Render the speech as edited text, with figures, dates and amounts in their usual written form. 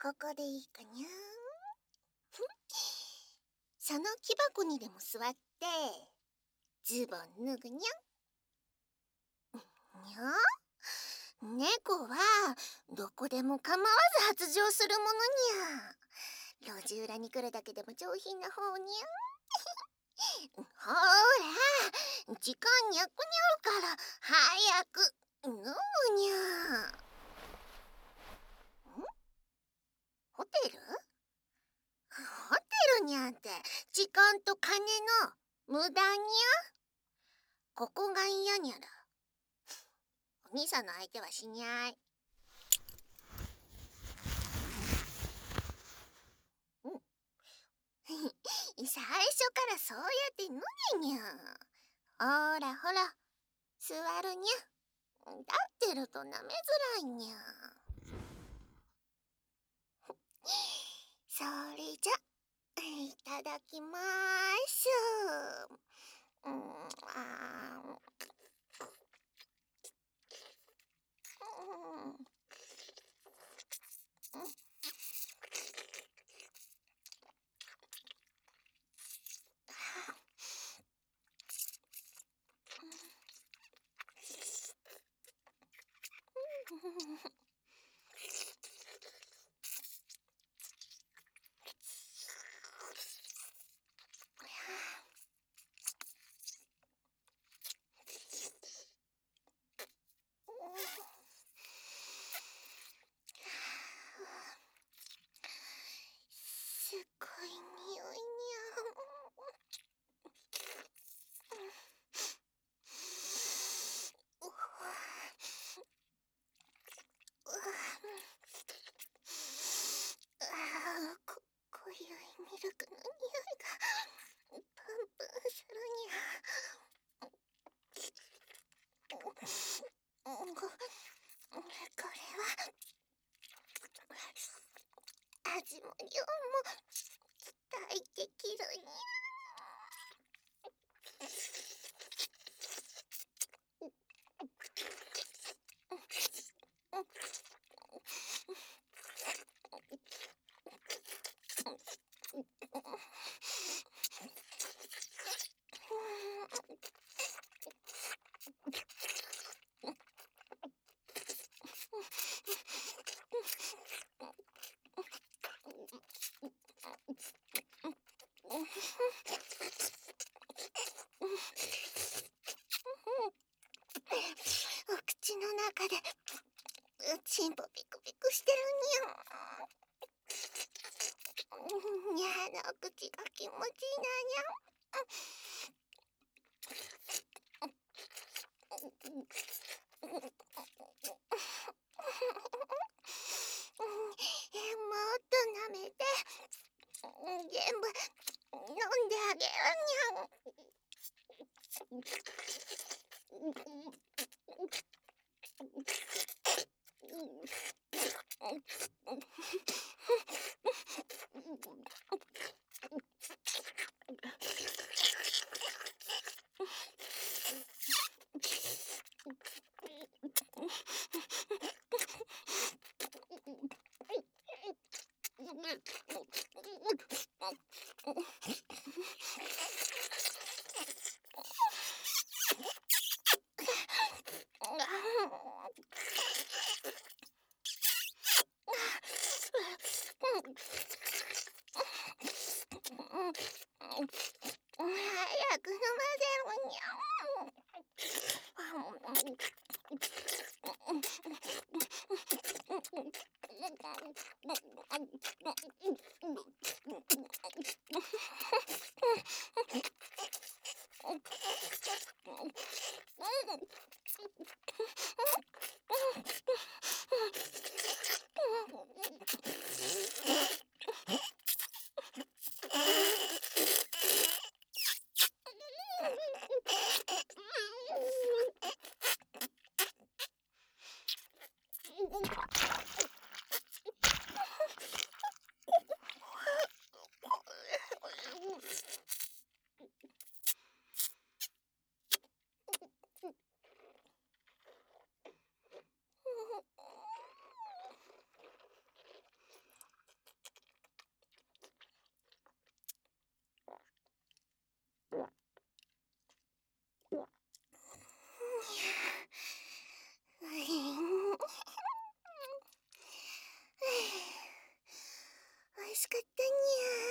ここでいいかにゃ。その木箱にでも座って、ズボン脱ぐにゃ。にゃ。猫はどこでも構わず発情するものにゃ。路地裏に来るだけでも上品な方にゃ。ほら、時間にゃくにゃるから早く飲むにゃ。ホテル？ホテルにゃんて時間と金の無駄にゃ。ここが嫌にゃら。お兄さんの相手はしにゃい。最初からそうやって脱げにゃ。ほらほら、座るにゃ。立ってると舐めづらいにゃ。それじゃ、いただきまーす。すっごい匂いにゃ。濃ゆいミルクの匂いがプンプンするにゃ。これは味も量も期待できるにゃ。お口の中でチンポピクピクしてるにゃ。にゃの口が気持ちいいなにゃ。もっと舐めて、全部飲んであげるにゃ。早く飲ませるにしかったに